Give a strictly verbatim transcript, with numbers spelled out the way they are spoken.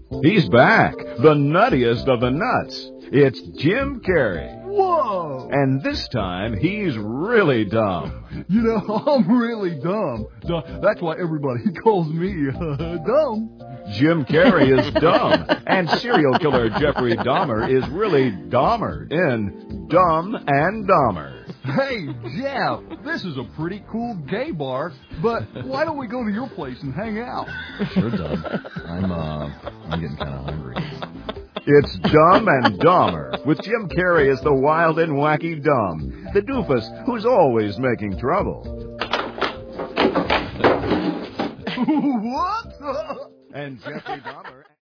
He's back, the nuttiest of the nuts. It's Jim Carrey. Whoa! And this time, he's really dumb. You know, I'm really dumb. Du- That's why everybody calls me uh, dumb. Jim Carrey is dumb, and serial killer Jeffrey Dahmer is really Dahmer in Dumb and Dahmer. Hey, Jeff, this is a pretty cool gay bar, but why don't we go to your place and hang out? Sure, Doug. I'm, uh, I'm getting kind of hungry. It's Dumb and Dahmer, with Jim Carrey as the wild and wacky Dumb, the doofus who's always making trouble. What? And Jeffrey Dahmer...